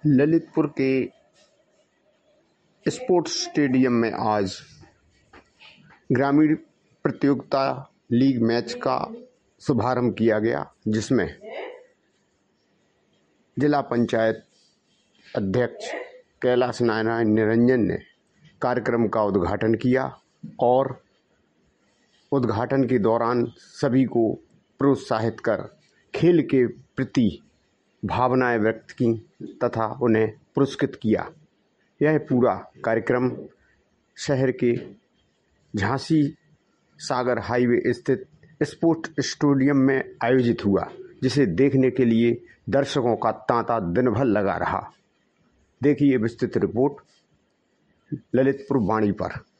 ललितपुर के sports stadium में आज ग्रामीण प्रतियोगिता लीग मैच का शुभारंभ किया गया, जिसमें जिला पंचायत अध्यक्ष कैलाश नारायण निरंजन ने कार्यक्रम का उद्घाटन किया और उद्घाटन के दौरान सभी को प्रोत्साहित कर खेल के प्रति भावनाएं व्यक्त की तथा उन्हें पुरस्कृत किया। यह पूरा कार्यक्रम शहर के झांसी सागर हाईवे स्थित स्पोर्ट्स स्टेडियम में आयोजित हुआ, जिसे देखने के लिए दर्शकों का तांता दिन भर लगा रहा। देखिए विस्तृत रिपोर्ट ललितपुर वाणी पर।